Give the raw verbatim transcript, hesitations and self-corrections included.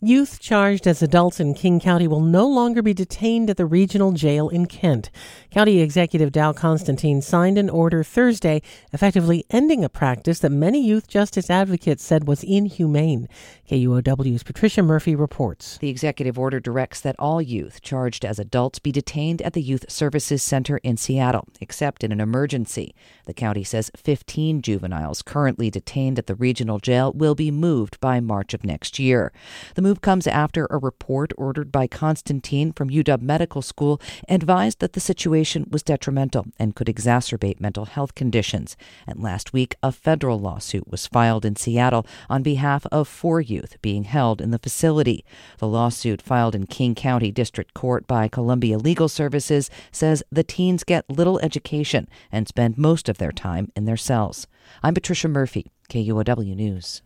Youth charged as adults in King County will no longer be detained at the regional jail in Kent. County Executive Dow Constantine signed an order Thursday, effectively ending a practice that many youth justice advocates said was inhumane. K U O W's Patricia Murphy reports. The executive order directs that all youth charged as adults be detained at the Youth Services Center in Seattle, except in an emergency. The county says fifteen juveniles currently detained at the regional jail will be moved by March of next year. The move comes after a report ordered by Constantine from U W Medical School advised that the situation was detrimental and could exacerbate mental health conditions. And last week, a federal lawsuit was filed in Seattle on behalf of four youth being held in the facility. The lawsuit, filed in King County District Court by Columbia Legal Services, says the teens get little education and spend most of their time in their cells. I'm Patricia Murphy, K U O W News.